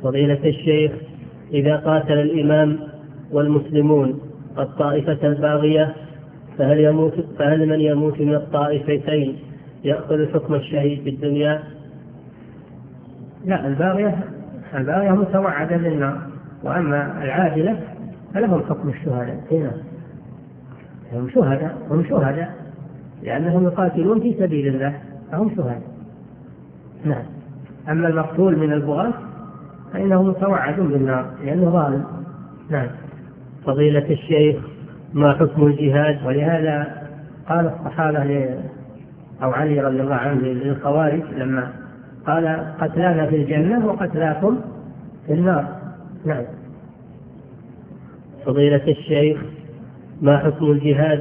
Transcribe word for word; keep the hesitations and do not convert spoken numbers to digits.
فضيلة الشيخ، إذا قاتل الإمام والمسلمون الطائفة الباغية فهل, يموت فهل من يموت من الطائفتين يأخذ حكم الشهيد في الدنيا؟ لا، الباغية الباغية متوعدة بالنار، وأما العادلة فلهم حكم الشهداء. هنا هم شهداء هم شهداء لأنهم يقاتلون في سبيل الله فهم شهداء. نعم. أما المقتول من البغاة فإنه متوعد بالنار لأنه ظالم. نعم. فضيلة الشيخ، ما حكم الجهاد؟ ولهذا قال الصحابة أو علي رضي الله عنه للخوارج لما قال قتلانا في الجنة وقتلاكم في النار. نعم. فضيلة الشيخ، ما حكم الجهاد